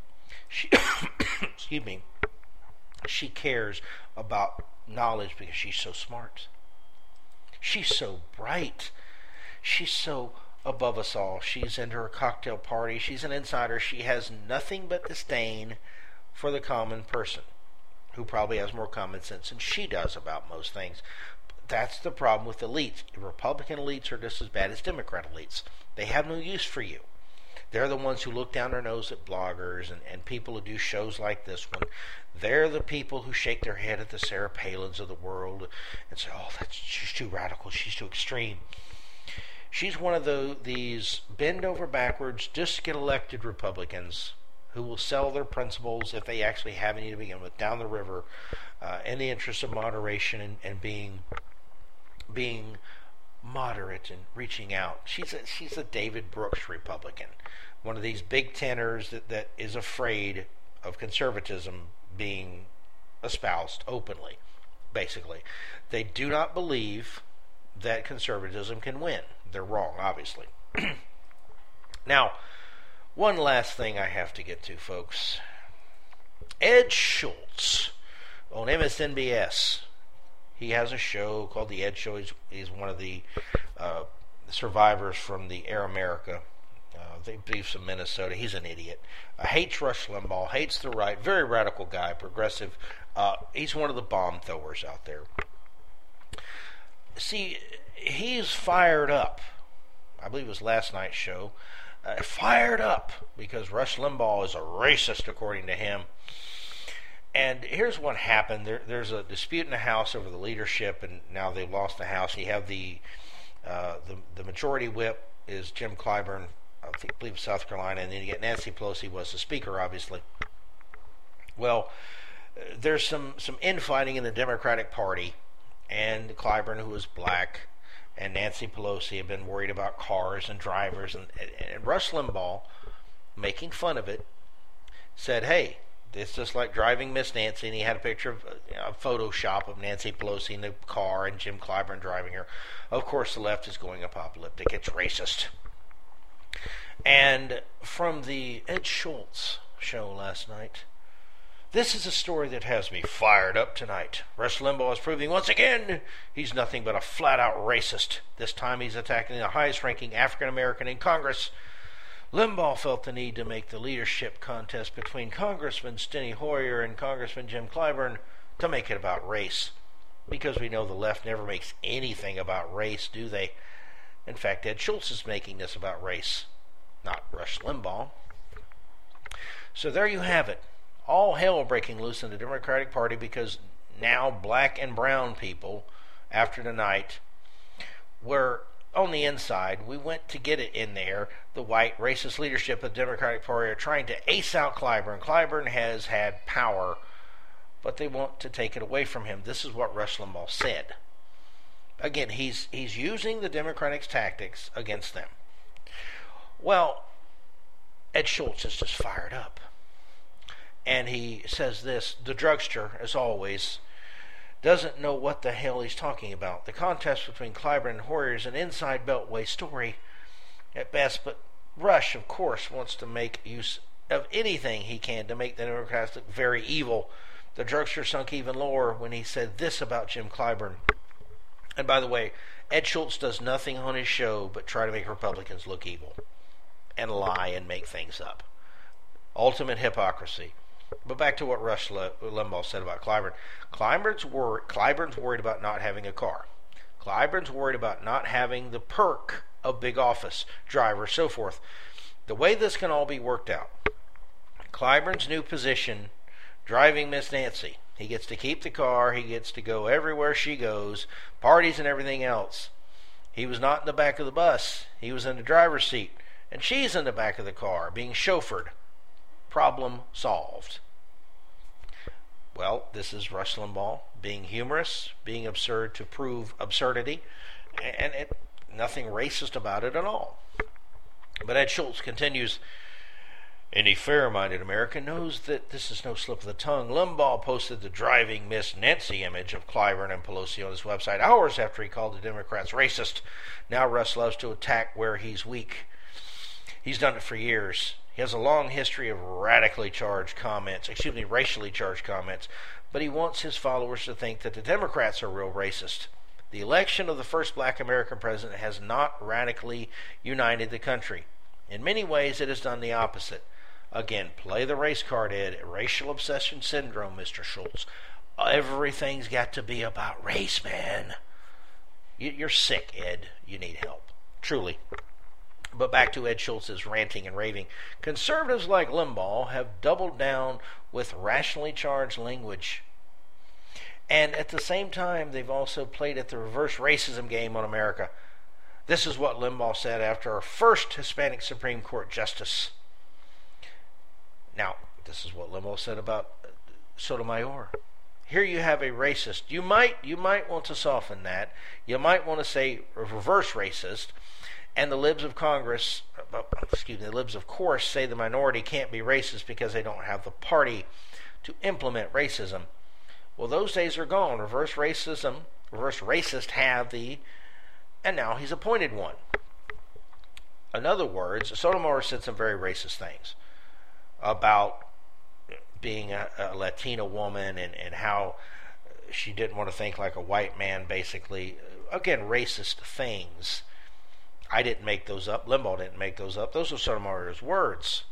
Excuse me. She cares about knowledge because she's so smart. She's so bright. She's so above us all. She's into her cocktail party. She's an insider. She has nothing but disdain for the common person, who probably has more common sense than she does about most things. That's the problem with elites. Republican elites are just as bad as Democrat elites. They have no use for you. They're the ones who look down their nose at bloggers and people who do shows like this one. They're the people who shake their head at the Sarah Palins of the world and say, oh, she's too radical, she's too extreme. She's one of these bend over backwards, just get elected Republicans who will sell their principles, if they actually have any to begin with, down the river in the interest of moderation and being moderate and reaching out. She's a David Brooks Republican, one of these big tenors that is afraid of conservatism being espoused openly. Basically, they do not believe that conservatism can win. They're wrong, obviously. Now, one last thing I have to get to, folks. Ed Schultz on MSNBS. He has a show called The Ed Show. He's one of the survivors from the Air America. They believe from Minnesota. He's an idiot. Hates Rush Limbaugh. Hates the right. Very radical guy. Progressive. He's one of the bomb throwers out there. See, he's fired up. I believe it was last night's show. Fired up because Rush Limbaugh is a racist, according to him. And here's what happened. There's a dispute in the House over the leadership, and now they've lost the House. You have the majority whip is Jim Clyburn, I believe South Carolina, and then you get Nancy Pelosi was the speaker, obviously. Well, there's some infighting in the Democratic Party, and Clyburn, who is black, and Nancy Pelosi have been worried about cars and drivers, and Rush Limbaugh, making fun of it, said, hey, it's just like driving Miss Nancy, and he had a picture of a Photoshop of Nancy Pelosi in the car and Jim Clyburn driving her. Of course, the left is going apocalyptic. It's racist. And from the Ed Schultz show last night, This is a story that has me fired up tonight. Rush Limbaugh is proving once again he's nothing but a flat-out racist. This time he's attacking the highest-ranking African-American in Congress. Limbaugh felt the need to make the leadership contest between Congressman Steny Hoyer and Congressman Jim Clyburn to make it about race. Because we know the left never makes anything about race, do they? In fact, Ed Schultz is making this about race, not Rush Limbaugh. So there you have it. All hell breaking loose in the Democratic Party because now black and brown people, after tonight, were on the inside. We went to get it in there. The white racist leadership of the Democratic Party are trying to ace out Clyburn. Clyburn has had power, but they want to take it away from him. This is what Rush Limbaugh said. Again, he's using the Democratic tactics against them. Well, Ed Schultz is just fired up. And he says this: the drugster, as always, doesn't know what the hell he's talking about. The contest between Clyburn and Hoyer is an inside Beltway story at best, but Rush, of course, wants to make use of anything he can to make the Democrats look very evil. The drugster sunk even lower when he said this about Jim Clyburn. And by the way, Ed Schultz does nothing on his show but try to make Republicans look evil and lie and make things up. Ultimate hypocrisy. But back to what Rush Limbaugh said about Clyburn. Clyburn's worried about not having a car. Clyburn's worried about not having the perk of big office, driver, so forth. The way this can all be worked out, Clyburn's new position, driving Miss Nancy. He gets to keep the car. He gets to go everywhere she goes, parties and everything else. He was not in the back of the bus. He was in the driver's seat. And she's in the back of the car, being chauffeured. Problem solved. Well, this is Rush Limbaugh being humorous, being absurd to prove absurdity, and nothing racist about it at all. But Ed Schultz continues, any fair-minded American knows that this is no slip of the tongue. Limbaugh posted the driving Miss Nancy image of Clyburn and Pelosi on his website hours after he called the Democrats racist. Now Rush loves to attack where he's weak. He's done it for years. He has a long history of racially charged comments, but he wants his followers to think that the Democrats are real racist. The election of the first black American president has not radically united the country. In many ways, it has done the opposite. Again, play the race card, Ed. Racial obsession syndrome, Mr. Schultz. Everything's got to be about race, man. You're sick, Ed. You need help. Truly. But back to Ed Schultz's ranting and raving. Conservatives like Limbaugh have doubled down with racially charged language. And at the same time, they've also played at the reverse racism game on America. This is what Limbaugh said after our first Hispanic Supreme Court justice. Now, this is what Limbaugh said about Sotomayor. Here you have a racist. You might want to soften that. You might want to say reverse racist. And the libs of Congress, the libs of course, say the minority can't be racist because they don't have the party to implement racism. Well, those days are gone. Reverse racists have and now he's appointed one. In other words, Sotomayor said some very racist things about being a Latina woman and how she didn't want to think like a white man, basically. Again, racist things. I didn't make those up. Limbaugh didn't make those up. Those are Sotomayor's words.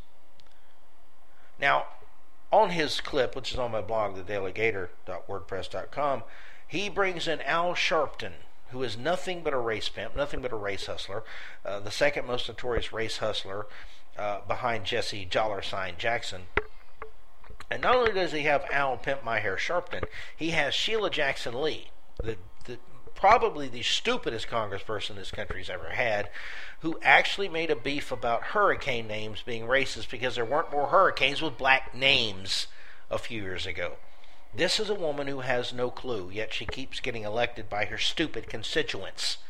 Now, on his clip, which is on my blog, thedailygator.wordpress.com, he brings in Al Sharpton, who is nothing but a race pimp, nothing but a race hustler, the second most notorious race hustler behind Jesse Jackson. And not only does he have Al Pimp My Hair Sharpton, he has Sheila Jackson Lee, probably the stupidest congressperson this country's ever had, who actually made a beef about hurricane names being racist because there weren't more hurricanes with black names a few years ago. This is a woman who has no clue, yet she keeps getting elected by her stupid constituents.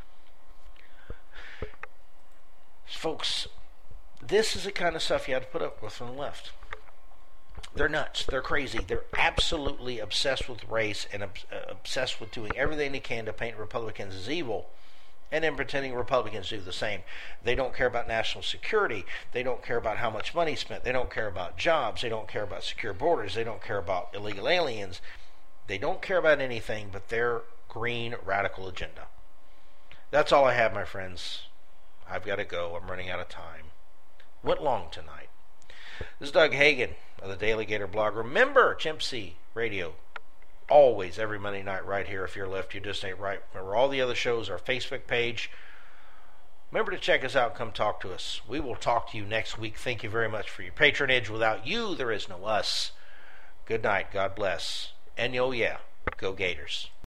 Folks, this is the kind of stuff you have to put up with from the left. They're nuts. They're crazy. They're absolutely obsessed with race and obsessed with doing everything they can to paint Republicans as evil. And then pretending Republicans do the same. They don't care about national security. They don't care about how much money is spent. They don't care about jobs. They don't care about secure borders. They don't care about illegal aliens. They don't care about anything but their green radical agenda. That's all I have, my friends. I've got to go. I'm running out of time. Went long tonight. This is Doug Hagen of the Daily Gator blog. Remember, Chimp C Radio. Always, every Monday night, right here. If you're left, you just ain't right. Remember, all the other shows, our Facebook page. Remember to check us out. Come talk to us. We will talk to you next week. Thank you very much for your patronage. Without you, there is no us. Good night. God bless. And oh yeah, go Gators.